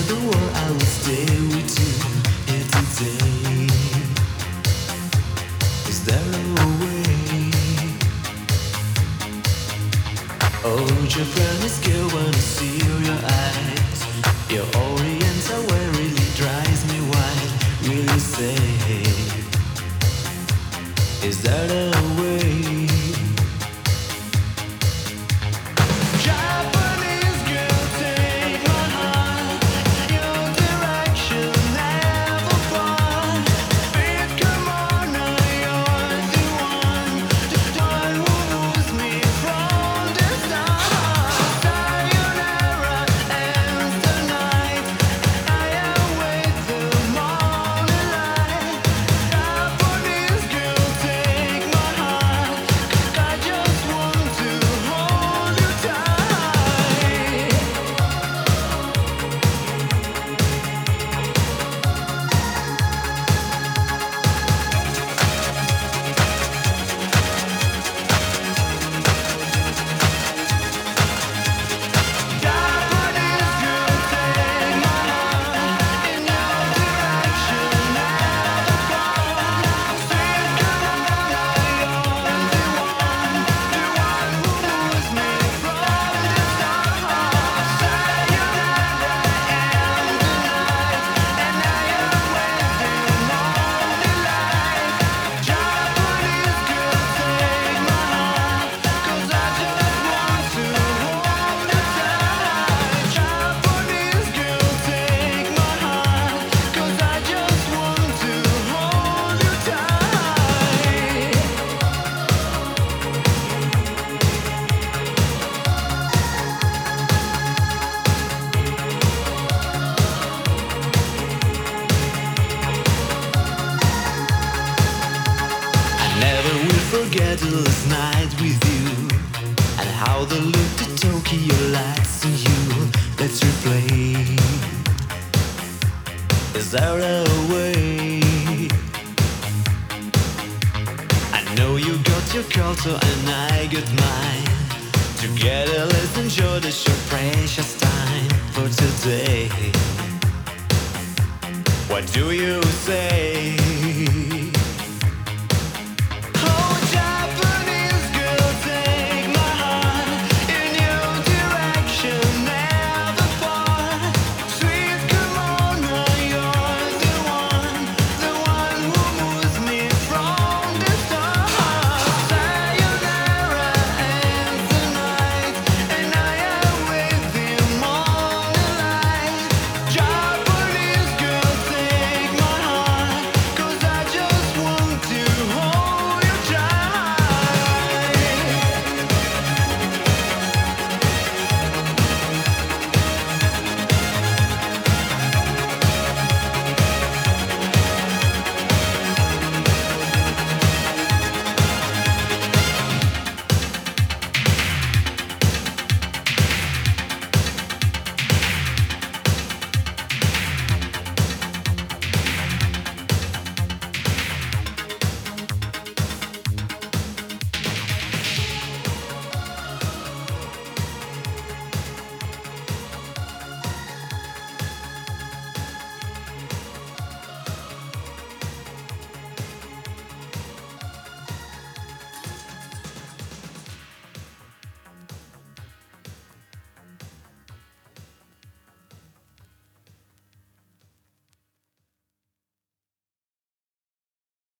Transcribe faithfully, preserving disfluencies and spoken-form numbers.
the world, I will stay with you here today. Is there a way? Oh, Japan is good when I see your eyes. Your oriental way really drives me wild. Will you say, is there a way? Forget last night with you, and how they looked at Tokyo lights on you. Let's replay. Is there a way? I know you got your culture and I got mine. Together let's enjoy the short precious time for today. What do you say?